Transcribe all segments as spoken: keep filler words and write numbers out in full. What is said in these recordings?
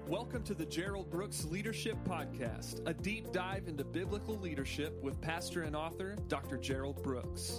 Welcome to the Gerald Brooks Leadership Podcast, a deep dive into biblical leadership with pastor and author, Doctor Gerald Brooks.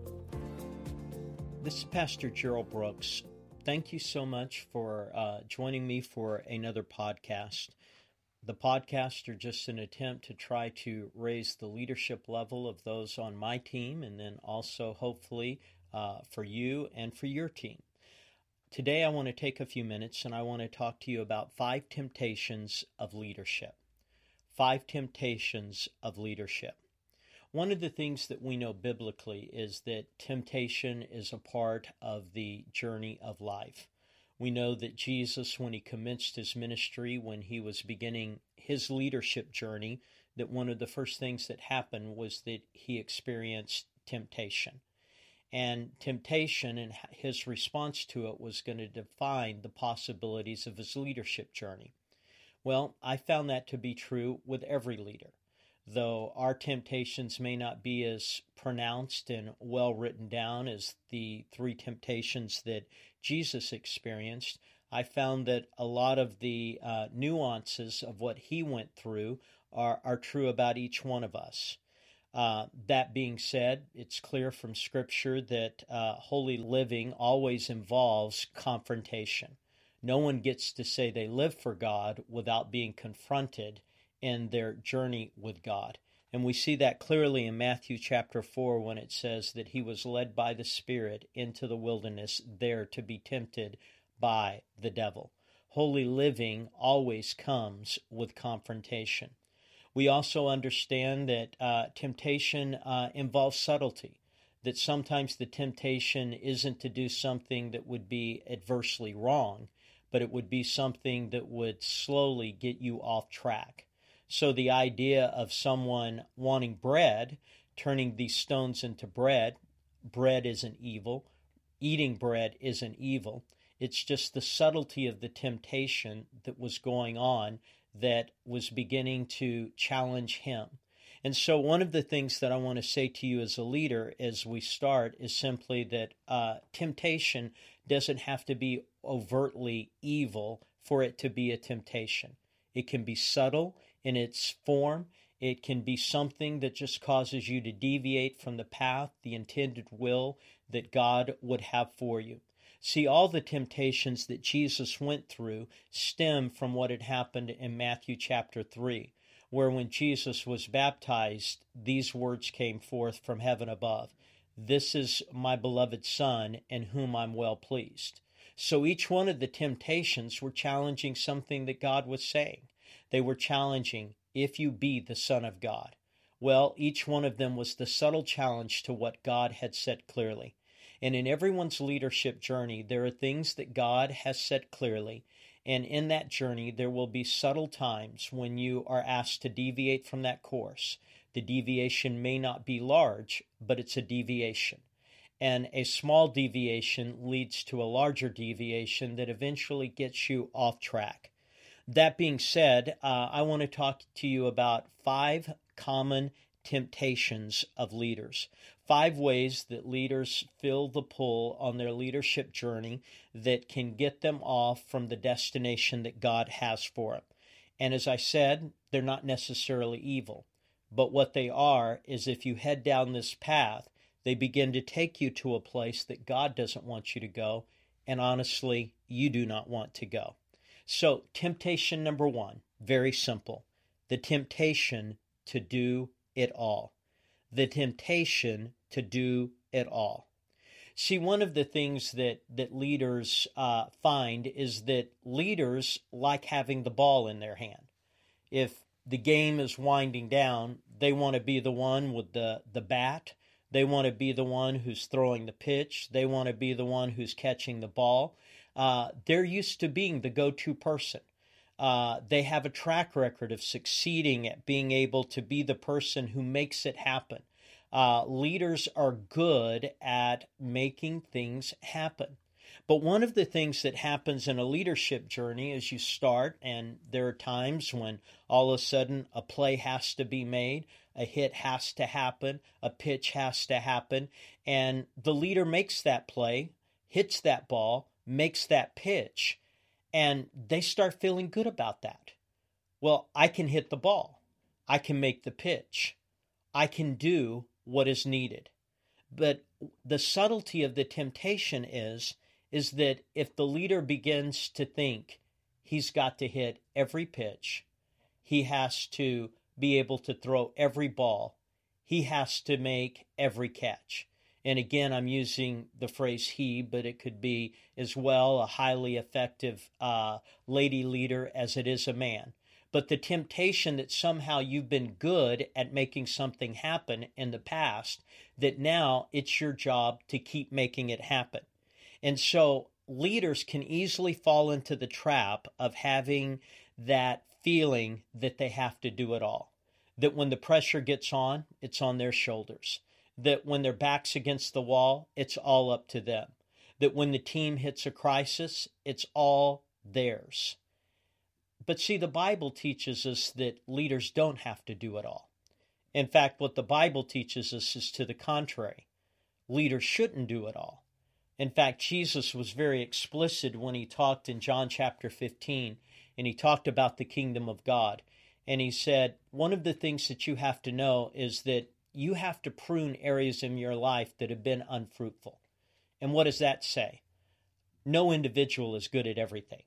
This is Pastor Gerald Brooks. Thank you so much for uh, joining me for another podcast. The podcasts are just an attempt to try to raise the leadership level of those on my team, and then also hopefully uh, for you and for your team. Today I want to take a few minutes and I want to talk to you about five temptations of leadership. Five temptations of leadership. One of the things that we know biblically is that temptation is a part of the journey of life. We know that Jesus, when he commenced his ministry, when he was beginning his leadership journey, that one of the first things that happened was that he experienced temptation. And temptation and his response to it was going to define the possibilities of his leadership journey. Well, I found that to be true with every leader. Though our temptations may not be as pronounced and well written down as the three temptations that Jesus experienced, I found that a lot of the uh, nuances of what he went through are, are true about each one of us. Uh, that being said, it's clear from Scripture that uh, holy living always involves confrontation. No one gets to say they live for God without being confronted in their journey with God. And we see that clearly in Matthew chapter four when it says that he was led by the Spirit into the wilderness there to be tempted by the devil. Holy living always comes with confrontation. We also understand that uh, temptation uh, involves subtlety, that sometimes the temptation isn't to do something that would be adversely wrong, but it would be something that would slowly get you off track. So the idea of someone wanting bread, turning these stones into bread, bread isn't evil, eating bread isn't evil. It's just the subtlety of the temptation that was going on that was beginning to challenge him. And so one of the things that I want to say to you as a leader as we start is simply that uh, temptation doesn't have to be overtly evil for it to be a temptation. It can be subtle in its form. It can be something that just causes you to deviate from the path, the intended will that God would have for you. See, all the temptations that Jesus went through stem from what had happened in Matthew chapter three, where when Jesus was baptized, these words came forth from heaven above. This is my beloved Son, in whom I'm well pleased. So each one of the temptations were challenging something that God was saying. They were challenging, if you be the Son of God. Well, each one of them was the subtle challenge to what God had said clearly. And in everyone's leadership journey, there are things that God has said clearly. And in that journey, there will be subtle times when you are asked to deviate from that course. The deviation may not be large, but it's a deviation. And a small deviation leads to a larger deviation that eventually gets you off track. That being said, uh, I want to talk to you about five common temptations of leaders. Five ways that leaders feel the pull on their leadership journey that can get them off from the destination that God has for them. And as I said, they're not necessarily evil. But what they are is if you head down this path, they begin to take you to a place that God doesn't want you to go, and honestly, you do not want to go. So, temptation number one, very simple. The temptation to do it all. The temptation to do it all. See, one of the things that, that leaders uh, find is that leaders like having the ball in their hand. If the game is winding down, they want to be the one with the, the bat. They want to be the one who's throwing the pitch. They want to be the one who's catching the ball. Uh, they're used to being the go-to person. Uh, they have a track record of succeeding at being able to be the person who makes it happen. Uh, leaders are good at making things happen. But one of the things that happens in a leadership journey is you start, and there are times when all of a sudden a play has to be made, a hit has to happen, a pitch has to happen, and the leader makes that play, hits that ball, makes that pitch, And they start feeling good about that. Well, I can hit the ball. I can make the pitch. I can do what is needed. But the subtlety of the temptation is, is that if the leader begins to think he's got to hit every pitch, he has to be able to throw every ball, he has to make every catch. And again, I'm using the phrase he, but it could be as well a highly effective uh, lady leader as it is a man. But the temptation that somehow you've been good at making something happen in the past, that now it's your job to keep making it happen. And so leaders can easily fall into the trap of having that feeling that they have to do it all. That when the pressure gets on, it's on their shoulders. That when their back's against the wall, it's all up to them. That when the team hits a crisis, it's all theirs. But see, the Bible teaches us that leaders don't have to do it all. In fact, what the Bible teaches us is to the contrary. Leaders shouldn't do it all. In fact, Jesus was very explicit when he talked in John chapter fifteen, and he talked about the kingdom of God. And he said, one of the things that you have to know is that you have to prune areas in your life that have been unfruitful. And what does that say? No individual is good at everything.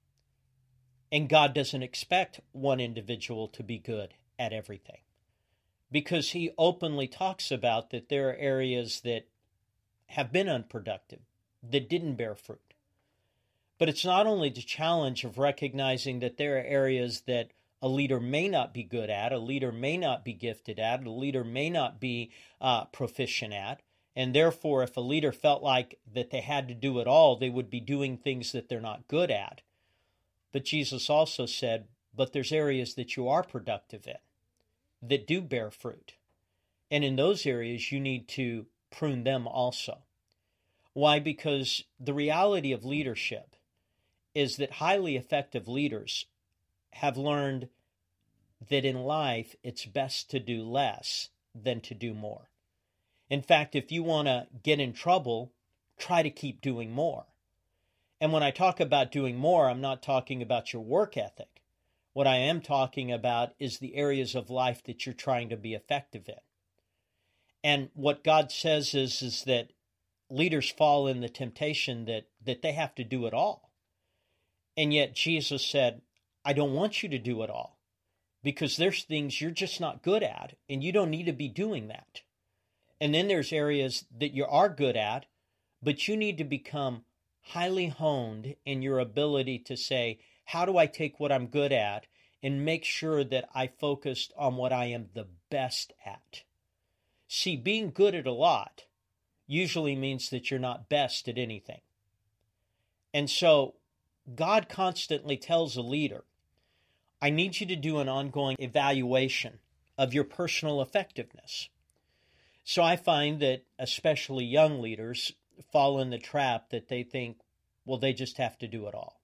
And God doesn't expect one individual to be good at everything, because he openly talks about that there are areas that have been unproductive, that didn't bear fruit. But it's not only the challenge of recognizing that there are areas that a leader may not be good at, a leader may not be gifted at, a leader may not be uh, proficient at, and therefore if a leader felt like that they had to do it all, they would be doing things that they're not good at. But Jesus also said, but there's areas that you are productive in, that do bear fruit. And in those areas, you need to prune them also. Why? Because the reality of leadership is that highly effective leaders have learned that in life, it's best to do less than to do more. In fact, if you want to get in trouble, try to keep doing more. And when I talk about doing more, I'm not talking about your work ethic. What I am talking about is the areas of life that you're trying to be effective in. And what God says is, is that leaders fall in the temptation that, that they have to do it all. And yet Jesus said, I don't want you to do it all, because there's things you're just not good at, and you don't need to be doing that. And then there's areas that you are good at, but you need to become highly honed in your ability to say, how do I take what I'm good at and make sure that I focused on what I am the best at? See, being good at a lot usually means that you're not best at anything. And so God constantly tells a leader, I need you to do an ongoing evaluation of your personal effectiveness. So I find that especially young leaders fall in the trap that they think, well, they just have to do it all.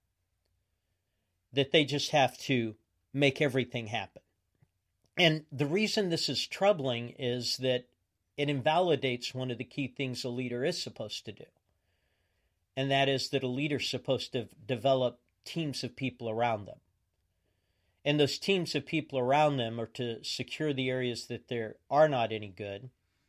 That they just have to make everything happen. And the reason this is troubling is that it invalidates one of the key things a leader is supposed to do. And that is that a leader's supposed to develop teams of people around them. And those teams of people around them are to secure the areas that there are not any good,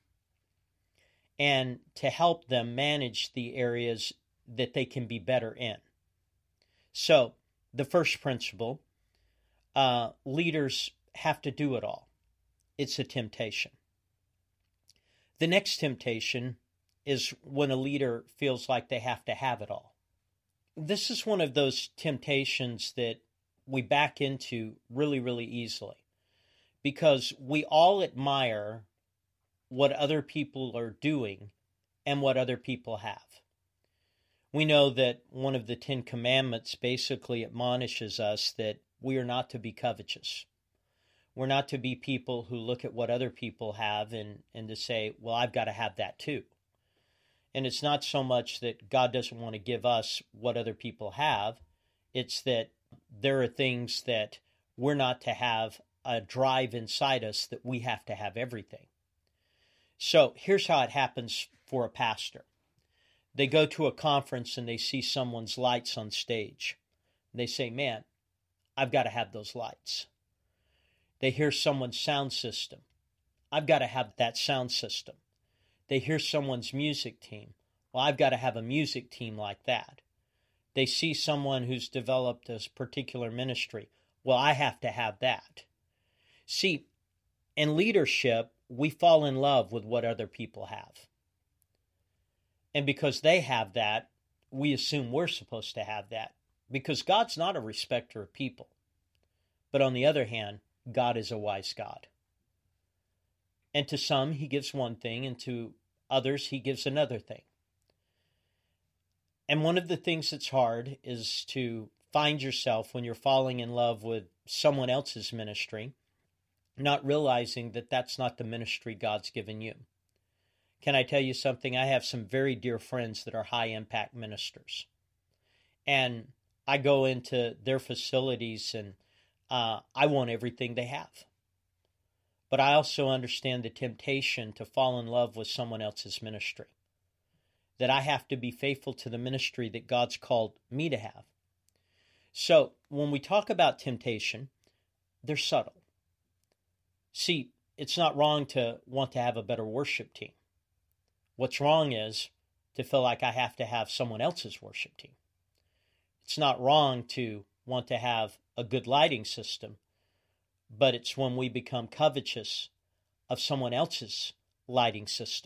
and to help them manage the areas that they can be better in. So, the first principle, uh, leaders have to do it all. It's a temptation. The next temptation is when a leader feels like they have to have it all. This is one of those temptations that we back into really, really easily, because we all admire what other people are doing and what other people have. We know that one of the Ten Commandments basically admonishes us that we are not to be covetous. We're not to be people who look at what other people have and, and to say, well, I've got to have that too. And it's not so much that God doesn't want to give us what other people have. It's that there are things that we're not to have a drive inside us that we have to have everything. So here's how it happens for a pastor. They go to a conference and they see someone's lights on stage. They say, man, I've got to have those lights. They hear someone's sound system. I've got to have that sound system. They hear someone's music team. Well, I've got to have a music team like that. They see someone who's developed a particular ministry. Well, I have to have that. See, in leadership, we fall in love with what other people have. And because they have that, we assume we're supposed to have that. Because God's not a respecter of people. But on the other hand, God is a wise God. And to some, he gives one thing, and to others, he gives another thing. And one of the things that's hard is to find yourself when you're falling in love with someone else's ministry, not realizing that that's not the ministry God's given you. Can I tell you something? I have some very dear friends that are high-impact ministers. And I go into their facilities and uh, I want everything they have. But I also understand the temptation to fall in love with someone else's ministry. That I have to be faithful to the ministry that God's called me to have. So, when we talk about temptation, they're subtle. See, it's not wrong to want to have a better worship team. What's wrong is to feel like I have to have someone else's worship team. It's not wrong to want to have a good lighting system, but it's when we become covetous of someone else's lighting system.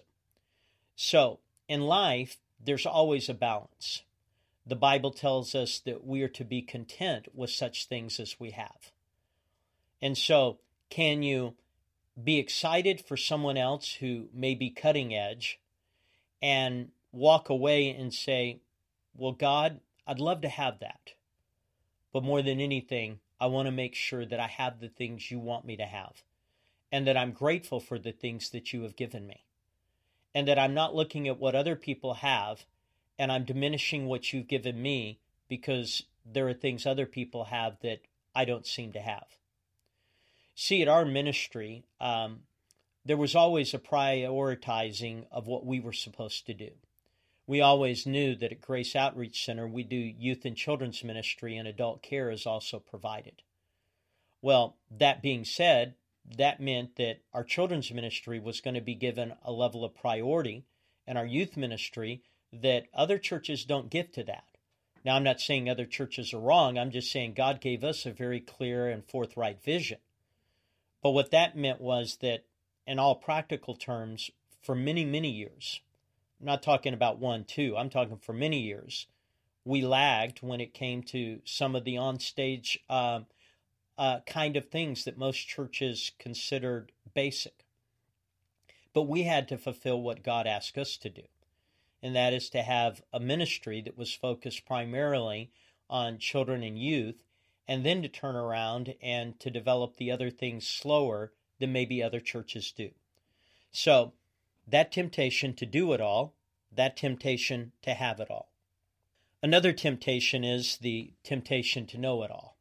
So, in life, there's always a balance. The Bible tells us that we are to be content with such things as we have. And so, can you be excited for someone else who may be cutting edge and walk away and say, well, God, I'd love to have that. But more than anything, I want to make sure that I have the things you want me to have, and that I'm grateful for the things that you have given me, and that I'm not looking at what other people have and I'm diminishing what you've given me because there are things other people have that I don't seem to have. See, at our ministry, um, there was always a prioritizing of what we were supposed to do. We always knew that at Grace Outreach Center, we do youth and children's ministry, and adult care is also provided. Well, that being said, that meant that our children's ministry was going to be given a level of priority, and our youth ministry that other churches don't give to that. Now, I'm not saying other churches are wrong. I'm just saying God gave us a very clear and forthright vision. But what that meant was that, in all practical terms, for many, many years, I'm not talking about one, two, I'm talking for many years, we lagged when it came to some of the onstage uh, uh, kind of things that most churches considered basic. But we had to fulfill what God asked us to do, and that is to have a ministry that was focused primarily on children and youth, and then to turn around and to develop the other things slower than maybe other churches do. So, that temptation to do it all, that temptation to have it all. Another temptation is the temptation to know it all.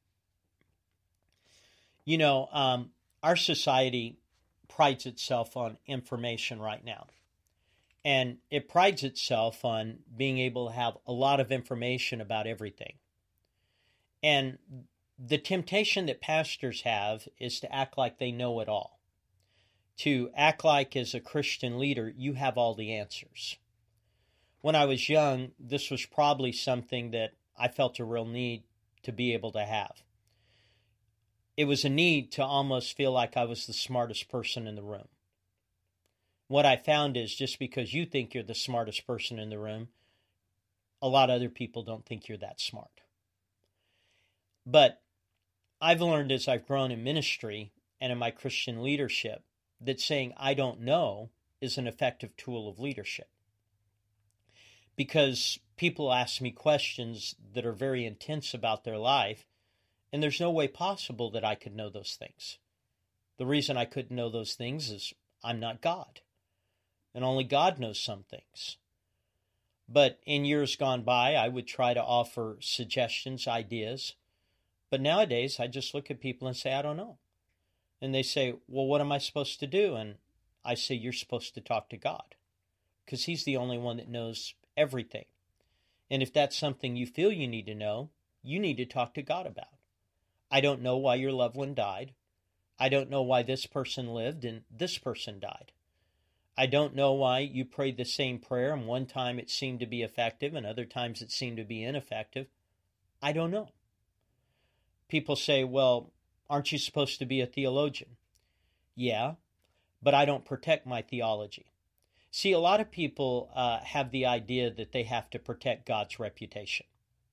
You know, um, our society prides itself on information right now. And it prides itself on being able to have a lot of information about everything. And the temptation that pastors have is to act like they know it all. To act like as a Christian leader, you have all the answers. When I was young, this was probably something that I felt a real need to be able to have. It was a need to almost feel like I was the smartest person in the room. What I found is just because you think you're the smartest person in the room, a lot of other people don't think you're that smart. But I've learned as I've grown in ministry and in my Christian leadership that saying I don't know is an effective tool of leadership. Because people ask me questions that are very intense about their life, and there's no way possible that I could know those things. The reason I couldn't know those things is I'm not God, and only God knows some things. But in years gone by, I would try to offer suggestions, ideas, but nowadays I just look at people and say, I don't know. And they say, well, what am I supposed to do? And I say, you're supposed to talk to God, because He's the only one that knows everything. And if that's something you feel you need to know, you need to talk to God about. I don't know why your loved one died. I don't know why this person lived and this person died. I don't know why you prayed the same prayer and one time it seemed to be effective and other times it seemed to be ineffective. I don't know. People say, well, aren't you supposed to be a theologian? Yeah, but I don't protect my theology. See, a lot of people uh, have the idea that they have to protect God's reputation.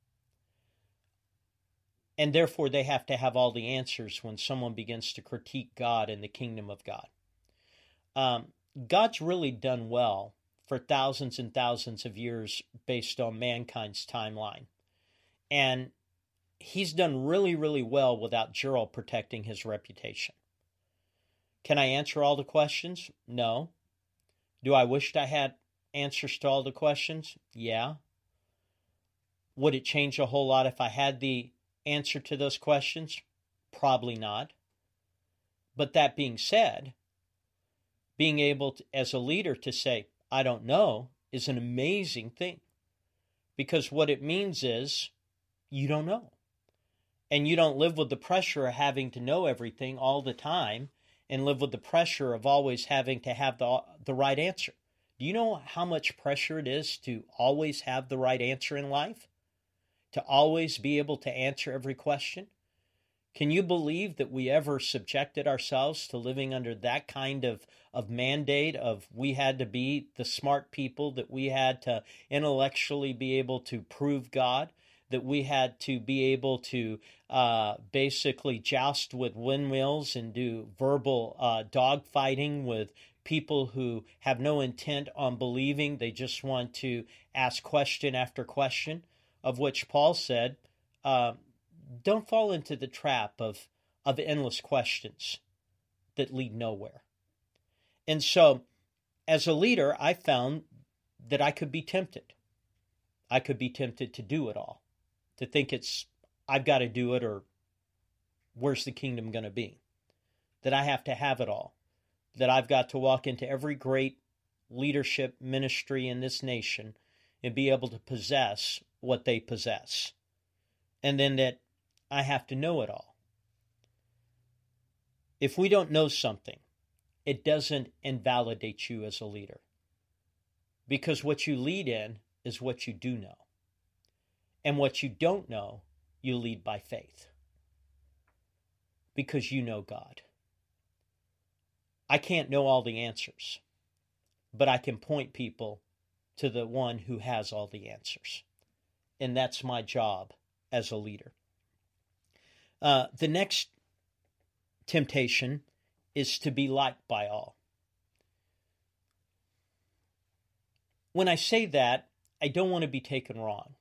And therefore, they have to have all the answers when someone begins to critique God and the kingdom of God. Um, God's really done well for thousands and thousands of years based on mankind's timeline. And he's done really, really well without Gerald protecting his reputation. Can I answer all the questions? No. Do I wish I had answers to all the questions? Yeah. Would it change a whole lot if I had the answer to those questions? Probably not. But that being said, being able to, as a leader to say, I don't know, is an amazing thing. Because what it means is you don't know. And you don't live with the pressure of having to know everything all the time and live with the pressure of always having to have the, the right answer. Do you know how much pressure it is to always have the right answer in life? To always be able to answer every question? Can you believe that we ever subjected ourselves to living under that kind of, of mandate of we had to be the smart people, that we had to intellectually be able to prove God, that we had to be able to uh, basically joust with windmills and do verbal uh, dogfighting with people who have no intent on believing, they just want to ask question after question, of which Paul said, uh, don't fall into the trap of, of endless questions that lead nowhere. And so, as a leader, I found that I could be tempted. I could be tempted to do it all, to think it's, I've got to do it, or where's the kingdom going to be? That I have to have it all. That I've got to walk into every great leadership ministry in this nation and be able to possess what they possess. And then that I have to know it all. If we don't know something, it doesn't invalidate you as a leader. Because what you lead in is what you do know. And what you don't know, you lead by faith. Because you know God. I can't know all the answers, but I can point people to the one who has all the answers. And that's my job as a leader. Uh, the next temptation is to be liked by all. When I say that, I don't want to be taken wrong.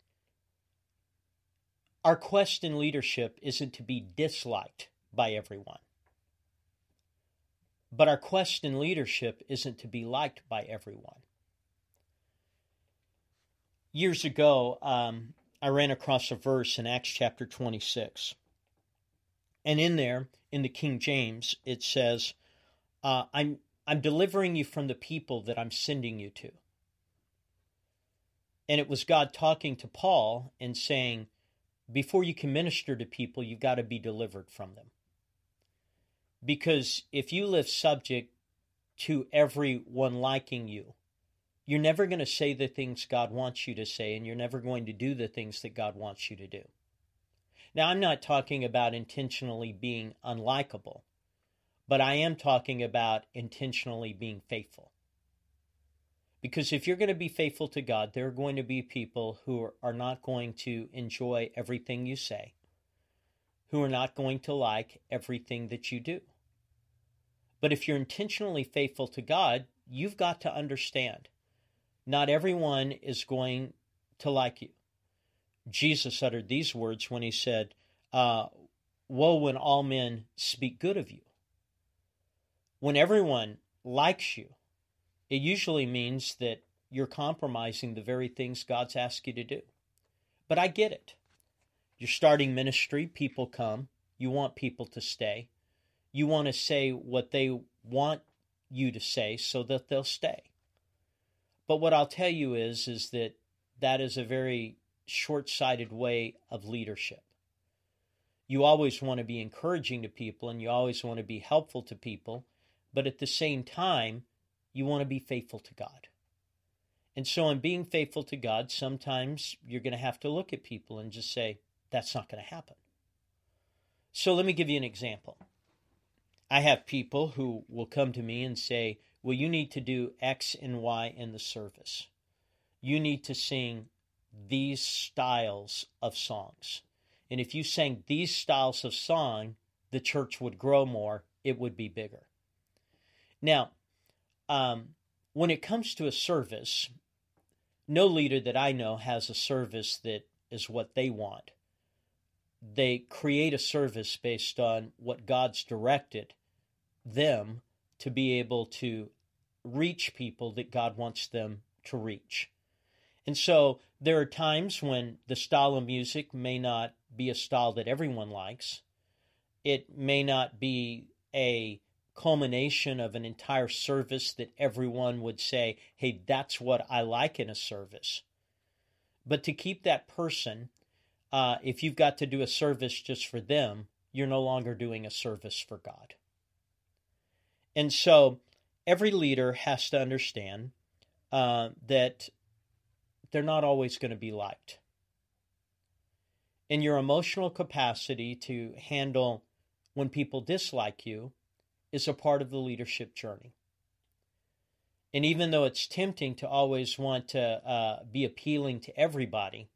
Our quest in leadership isn't to be disliked by everyone. But our quest in leadership isn't to be liked by everyone. Years ago, um, I ran across a verse in Acts chapter twenty-six. And in there, in the King James, it says, uh, I'm, I'm delivering you from the people that I'm sending you to. And it was God talking to Paul and saying, before you can minister to people, you've got to be delivered from them. Because if you live subject to everyone liking you, you're never going to say the things God wants you to say, and you're never going to do the things that God wants you to do. Now, I'm not talking about intentionally being unlikable, but I am talking about intentionally being faithful. Because if you're going to be faithful to God, there are going to be people who are not going to enjoy everything you say, who are not going to like everything that you do. But if you're intentionally faithful to God, you've got to understand, not everyone is going to like you. Jesus uttered these words when he said, uh, woe when all men speak good of you. When everyone likes you, it usually means that you're compromising the very things God's asked you to do. But I get it. You're starting ministry, people come, you want people to stay. You want to say what they want you to say so that they'll stay. But what I'll tell you is, is that that is a very short-sighted way of leadership. You always want to be encouraging to people and you always want to be helpful to people, but at the same time, you want to be faithful to God. And so in being faithful to God, sometimes you're going to have to look at people and just say, that's not going to happen. So let me give you an example. I have people who will come to me and say, well, you need to do X and Y in the service. You need to sing these styles of songs. And if you sang these styles of song, the church would grow more, it would be bigger. Now, um, when it comes to a service, no leader that I know has a service that is what they want. They create a service based on what God's directed them to be able to reach people that God wants them to reach. And so there are times when the style of music may not be a style that everyone likes. It may not be a culmination of an entire service that everyone would say, hey, that's what I like in a service. But to keep that person, uh, if you've got to do a service just for them, you're no longer doing a service for God. And so every leader has to understand uh, that they're not always going to be liked. And your emotional capacity to handle when people dislike you is a part of the leadership journey. And even though it's tempting to always want to uh, be appealing to everybody,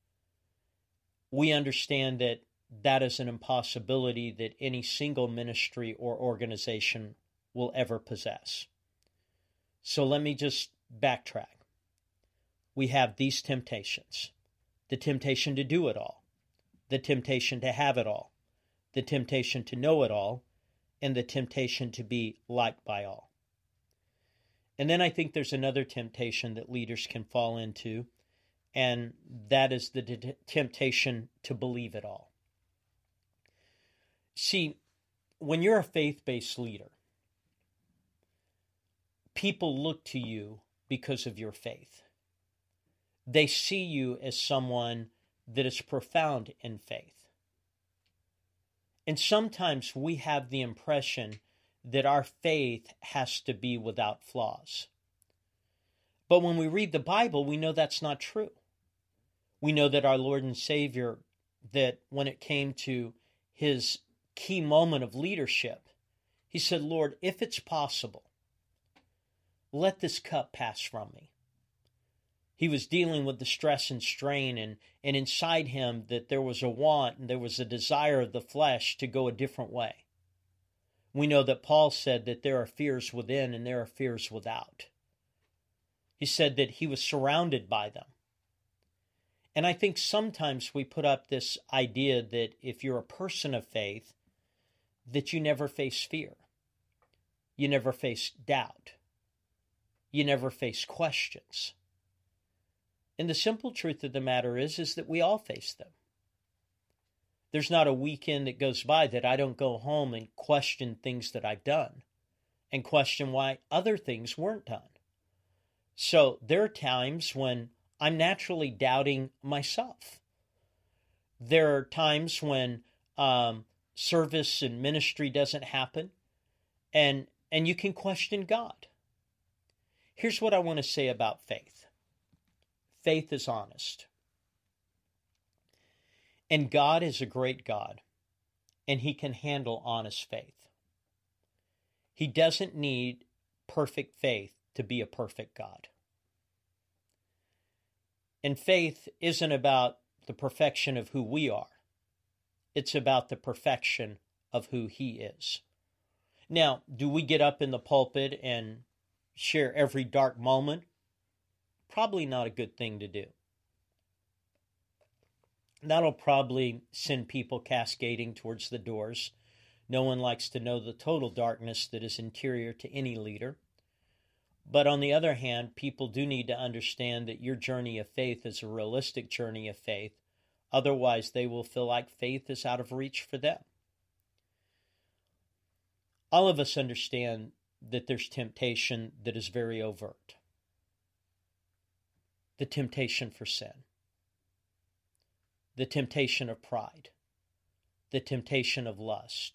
we understand that that is an impossibility that any single ministry or organization will ever possess. So let me just backtrack. We have these temptations. The temptation to do it all. The temptation to have it all. The temptation to know it all. And the temptation to be liked by all. And then I think there's another temptation that leaders can fall into, and that is the de- temptation to believe it all. See, when you're a faith-based leader, people look to you because of your faith. They see you as someone that is profound in faith. And sometimes we have the impression that our faith has to be without flaws. But when we read the Bible, we know that's not true. We know that our Lord and Savior, that when it came to his key moment of leadership, he said, Lord, if it's possible, let this cup pass from me. He was dealing with the stress and strain, and, and inside him that there was a want and there was a desire of the flesh to go a different way. We know that Paul said that there are fears within and there are fears without. He said that he was surrounded by them. And I think sometimes we put up this idea that if you're a person of faith, that you never face fear. You never face doubt. You never face questions. And the simple truth of the matter is, is that we all face them. There's not a weekend that goes by that I don't go home and question things that I've done and question why other things weren't done. So there are times when I'm naturally doubting myself. There are times when um, service and ministry doesn't happen, and, and you can question God. Here's what I want to say about faith. Faith is honest. And God is a great God, and he can handle honest faith. He doesn't need perfect faith to be a perfect God. And faith isn't about the perfection of who we are. It's about the perfection of who he is. Now, do we get up in the pulpit and share every dark moment? Probably not a good thing to do. That'll probably send people cascading towards the doors. No one likes to know the total darkness that is interior to any leader. But on the other hand, people do need to understand that your journey of faith is a realistic journey of faith. Otherwise, they will feel like faith is out of reach for them. All of us understand that there's temptation that is very overt. The temptation for sin. the temptation of pride, the temptation of lust.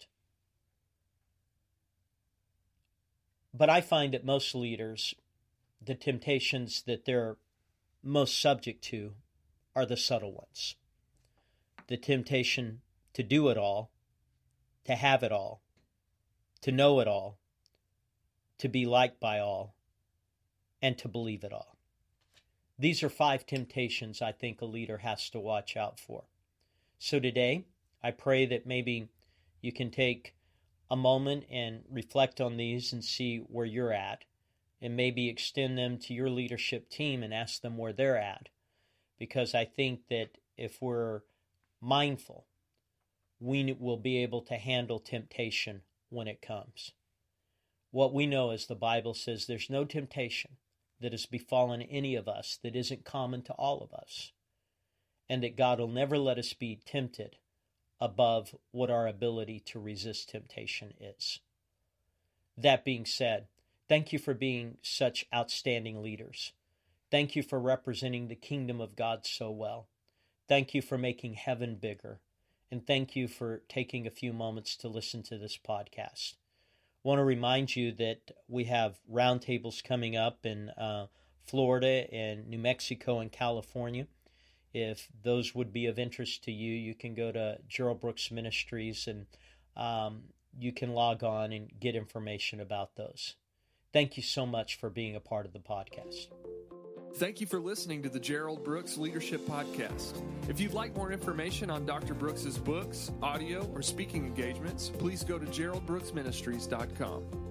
But I find that most leaders, the temptations that they're most subject to are the subtle ones. The temptation to do it all, to have it all, to know it all, to be liked by all, and to believe it all. These are five temptations I think a leader has to watch out for. So today, I pray that maybe you can take a moment and reflect on these and see where you're at, and maybe extend them to your leadership team and ask them where they're at. Because I think that if we're mindful, we will be able to handle temptation when it comes. What we know is the Bible says there's no temptation that has befallen any of us that isn't common to all of us, and that God will never let us be tempted above what our ability to resist temptation is. That being said, thank you for being such outstanding leaders. Thank you for representing the kingdom of God so well. Thank you for making heaven bigger. And thank you for taking a few moments to listen to this podcast. I want to remind you that we have roundtables coming up in uh, Florida and New Mexico and California. If those would be of interest to you, you can go to Gerald Brooks Ministries and um, you can log on and get information about those. Thank you so much for being a part of the podcast. Thank you for listening to the Gerald Brooks Leadership Podcast. If you'd like more information on Doctor Brooks's books, audio, or speaking engagements, please go to gerald brooks ministries dot com.